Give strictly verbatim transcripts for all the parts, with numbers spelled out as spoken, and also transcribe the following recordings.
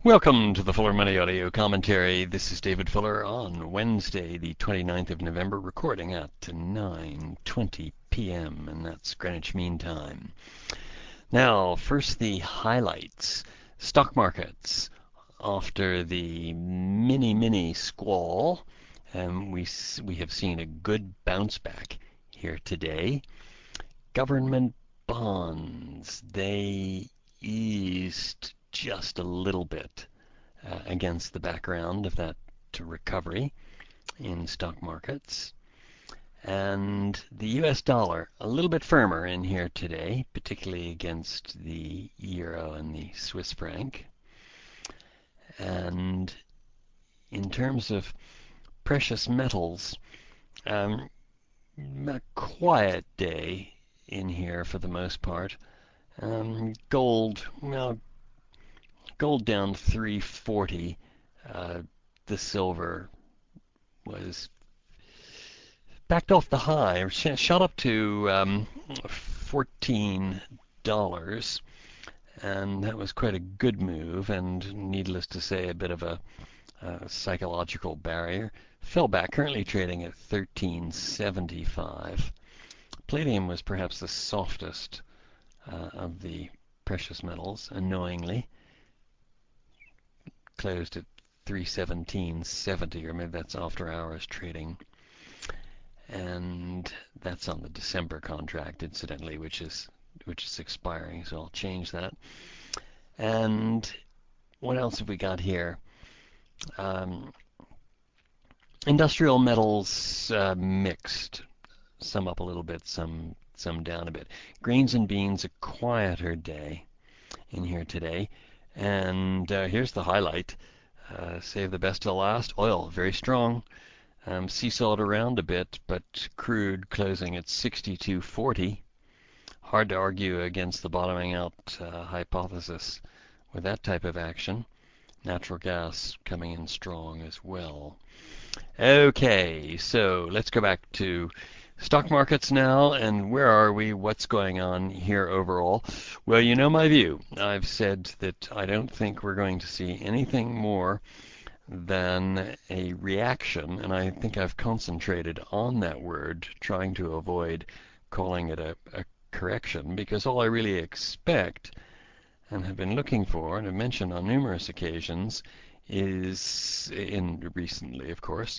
Welcome to the Fuller Money Audio Commentary. This is David Fuller on Wednesday, the twenty-ninth of November, recording at nine twenty p m and that's Greenwich Mean Time. Now, first the highlights. Stock markets after the mini mini squall, um, we we have seen a good bounce back here today. Government bonds, they eased just a little bit uh, against the background of that recovery in stock markets. And the U S dollar, a little bit firmer in here today, particularly against the euro and the Swiss franc. And in terms of precious metals, um, a quiet day in here for the most part. Um, gold, well, gold down three forty. Uh, the silver was backed off the high, sh- shot up to um, fourteen dollars, and that was quite a good move, and needless to say, a bit of a, a psychological barrier. Fell back, currently trading at thirteen seventy-five. Palladium was perhaps the softest uh, of the precious metals, annoyingly. Closed at three seventeen seventy, or maybe that's after hours trading. And that's on the December contract, incidentally, which is which is expiring, so I'll change that. And what else have we got here? Um, industrial metals uh, mixed. Some up a little bit, some some down a bit. Grains and beans, a quieter day in here today. And uh, here's the highlight. Uh, save the best to the last. Oil, very strong. Um, seesawed around a bit, but crude closing at sixty-two forty. Hard to argue against the bottoming out uh, hypothesis with that type of action. Natural gas coming in strong as well. Okay, so let's go back to stock markets now, and where are we? What's going on here overall? Well, you know my view. I've said that I don't think we're going to see anything more than a reaction, and I think I've concentrated on that word, trying to avoid calling it a, a correction, because all I really expect and have been looking for, and have mentioned on numerous occasions, is, in recently of course,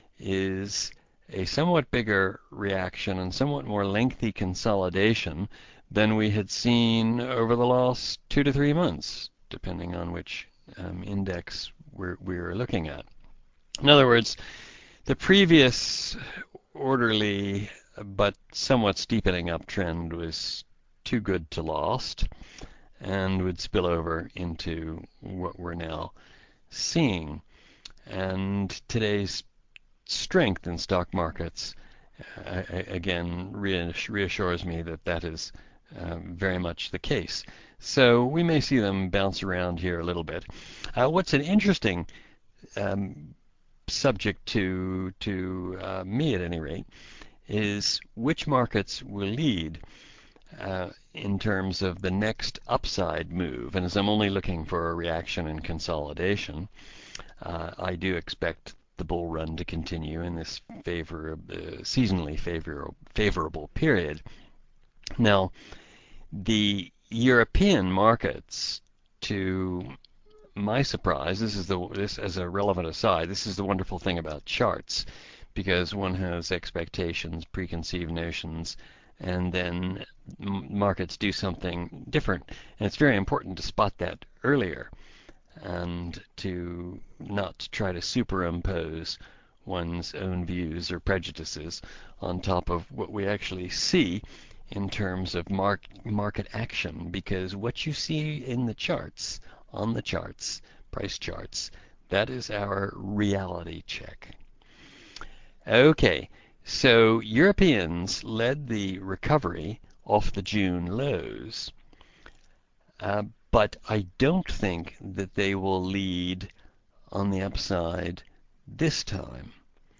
is a somewhat bigger reaction and somewhat more lengthy consolidation than we had seen over the last two to three months, depending on which um, index we're, we're looking at. In other words, the previous orderly but somewhat steepening uptrend was too good to last and would spill over into what we're now seeing. And today's strength in stock markets uh, again reassures me that that is um, very much the case. So we may see them bounce around here a little bit. Uh, what's an interesting um, subject to to uh, me at any rate is which markets will lead uh, in terms of the next upside move. And as I'm only looking for a reaction and consolidation, uh, I do expect the bull run to continue in this favor, uh, seasonally favor, favorable period. Now, the European markets, to my surprise, this is the this as a relevant aside, this is the wonderful thing about charts, because one has expectations, preconceived notions, and then markets do something different, and it's very important to spot that earlier and to not try to superimpose one's own views or prejudices on top of what we actually see in terms of mark, market action, because what you see in the charts, on the charts, price charts, that is our reality check. Okay, so Europeans led the recovery off the June lows. Uh, but I don't think that they will lead on the upside this time.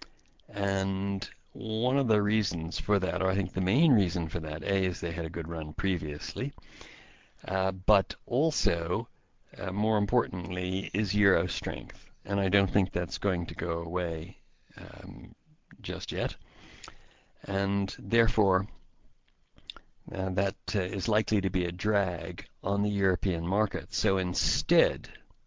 And one of the reasons for that, or I think the main reason for that, A, is they had a good run previously, uh, but also uh, more importantly, is euro strength. And I don't think that's going to go away um, just yet. And therefore, uh, that uh, is likely to be a drag on the European market. So instead,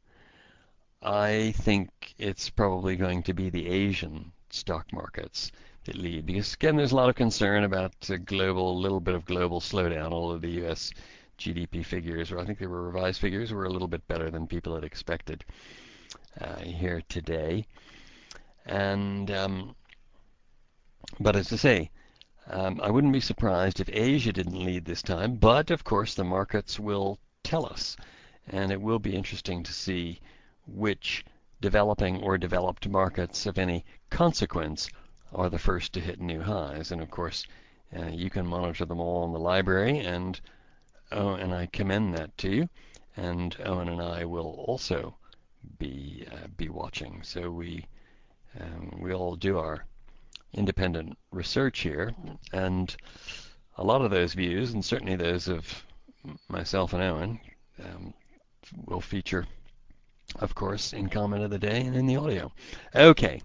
I think it's probably going to be the Asian stock markets that lead, because again, there's a lot of concern about a global, little bit of global slowdown. Although the U S G D P figures, or I think they were revised figures, were a little bit better than people had expected uh, here today. And um, but as I say, um, I wouldn't be surprised if Asia didn't lead this time. But of course, the markets will tell us, and it will be interesting to see which developing or developed markets of any consequence are the first to hit new highs. And of course, uh, you can monitor them all in the library, and oh, and I commend that to you. And Owen and I will also be uh, be watching. So we um, we all do our independent research here, and a lot of those views, and certainly those of myself and Owen, um, will feature, of course, in comment of the day and in the audio. Okay,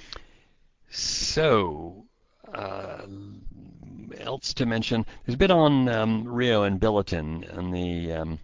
so uh, else to mention, there's a bit on um, Rio and Billiton on the um,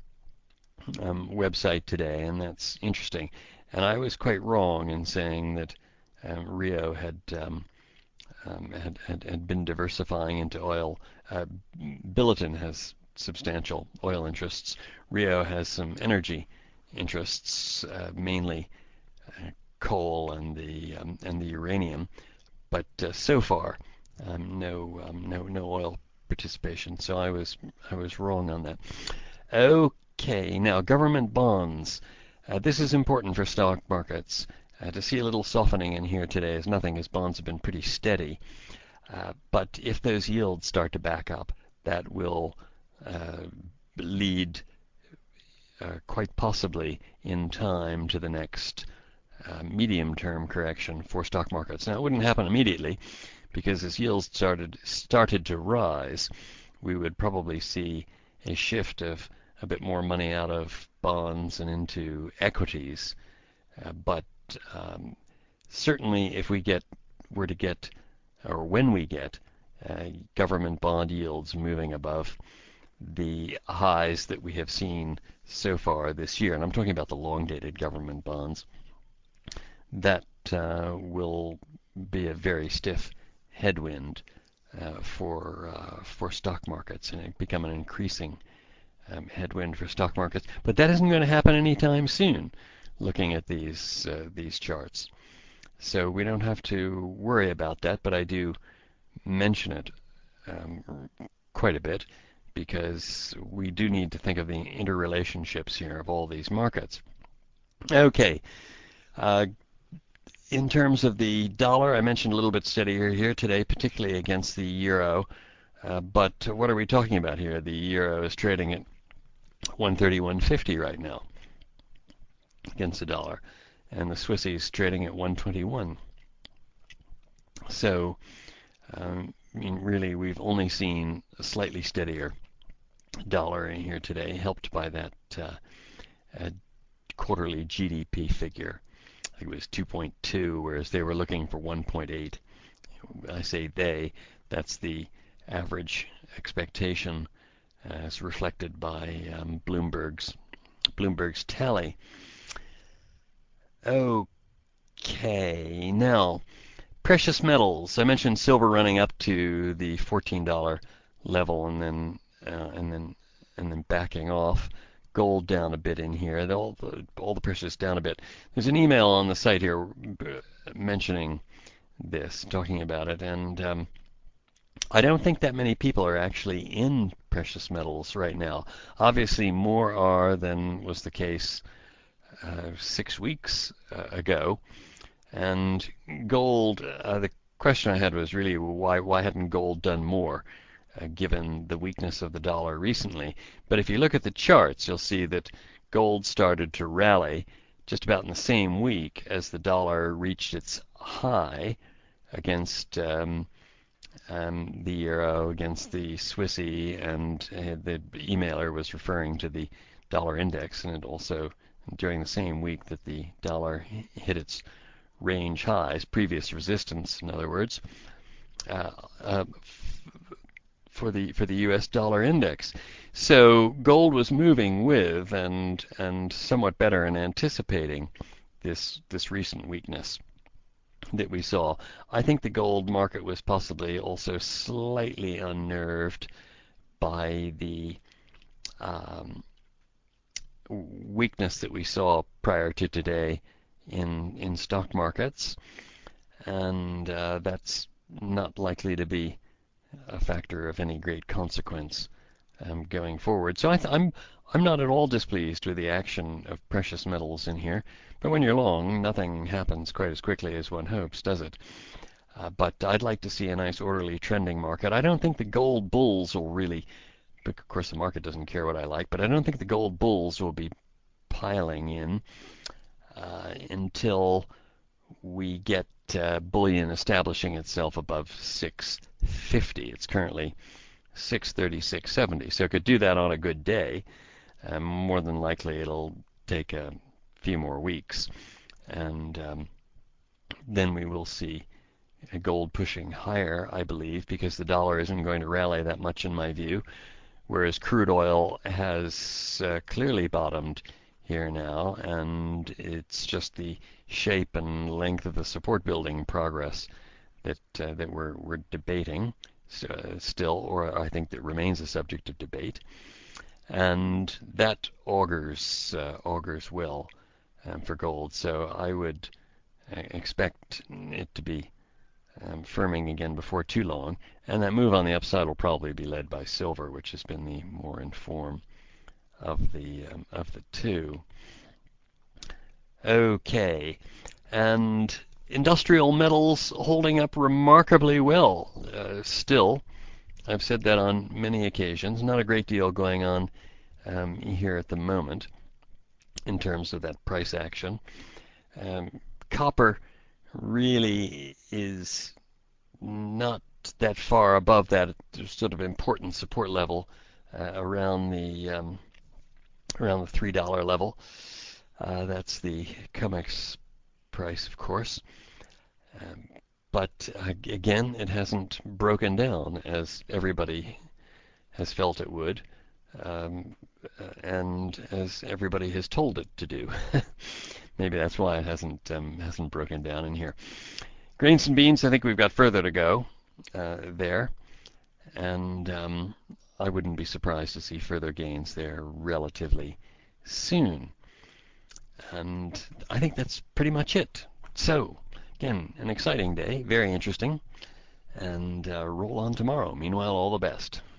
um, website today, and that's interesting. And I was quite wrong in saying that um, Rio had, um, um, had, had had been diversifying into oil. Uh, Billiton has substantial oil interests. Rio has some energy interests, uh, mainly uh, coal and the um, and the uranium, but uh, so far um, no um, no no oil participation. So I was I was wrong on that. Okay, now government bonds. Uh, this is important for stock markets. Uh, to see a little softening in here today is nothing, as bonds have been pretty steady. Uh, but if those yields start to back up, that will uh, lead uh, quite possibly in time to the next uh, medium-term correction for stock markets. Now, it wouldn't happen immediately, because as yields started started to rise, we would probably see a shift of a bit more money out of bonds and into equities. Uh, but um, certainly, if we get were to get, or when we get, uh, government bond yields moving above the highs that we have seen so far this year, and I'm talking about the long-dated government bonds, that uh, will be a very stiff headwind uh, for uh, for stock markets, and it become an increasing um, headwind for stock markets. But that isn't going to happen anytime soon, looking at these uh, these charts. So we don't have to worry about that, but I do mention it um, quite a bit, because we do need to think of the interrelationships here of all these markets. Okay. Uh, in terms of the dollar, I mentioned a little bit steadier here today, particularly against the euro. Uh, but what are we talking about here? The euro is trading at one thirty-one fifty right now against the dollar, and the Swissy is trading at one twenty-one. So, um, I mean, really, we've only seen a slightly steadier dollar in here today, helped by that uh, uh, quarterly G D P figure. I think it was two point two, whereas they were looking for one point eight. I say they, that's the average expectation as reflected by um, Bloomberg's Bloomberg's tally. Okay, now precious metals. I mentioned silver running up to the fourteen dollar level, and then uh, and then and then backing off. Gold down a bit in here. All the, all the precious down a bit. There's an email on the site here mentioning this, talking about it, and um, I don't think that many people are actually in precious metals right now. Obviously, more are than was the case uh, six weeks uh, ago. And gold, uh, the question I had was really why why hadn't gold done more, uh, given the weakness of the dollar recently? But if you look at the charts, you'll see that gold started to rally just about in the same week as the dollar reached its high against um, um, the euro, against the Swissy, and uh, the emailer was referring to the dollar index, and it also during the same week that the dollar hit its range highs, previous resistance, in other words, uh, uh, for the for the U S dollar index. So gold was moving with and and somewhat better in anticipating this this recent weakness that we saw. I think the gold market was possibly also slightly unnerved by the um, weakness that we saw prior to today in in stock markets, and uh, that's not likely to be a factor of any great consequence um, going forward. So I th- I'm I'm not at all displeased with the action of precious metals in here, but when you're long, nothing happens quite as quickly as one hopes, does it? Uh, but I'd like to see a nice orderly trending market. I don't think the gold bulls will really, of course the market doesn't care what I like, but I don't think the gold bulls will be piling in uh, until we get uh, bullion establishing itself above six fifty. It's currently six thirty-six seventy, so it could do that on a good day. Um, more than likely it'll take a few more weeks, and um, then we will see gold pushing higher, I believe, because the dollar isn't going to rally that much in my view, whereas crude oil has uh, clearly bottomed here now, and it's just the shape and length of the support building progress that uh, that we're we're debating uh, still, or I think that remains a subject of debate, and that augurs uh, augurs well um, for gold. So I would uh, expect it to be um, firming again before too long, and that move on the upside will probably be led by silver, which has been the more in form of the um, of the two. Okay, and industrial metals holding up remarkably well uh, still. I've said that on many occasions. Not a great deal going on um, here at the moment in terms of that price action. Um, copper really is not that far above that sort of important support level uh, around the um, around the three dollar level. Uh, that's the COMEX price, of course. Um, but uh, again, it hasn't broken down as everybody has felt it would, um, and as everybody has told it to do. Maybe that's why it hasn't um, hasn't broken down in here. Grains and beans, I think we've got further to go uh, there, and um, I wouldn't be surprised to see further gains there relatively soon. And I think that's pretty much it. So, again, an exciting day, very interesting, and uh, roll on tomorrow. Meanwhile, all the best.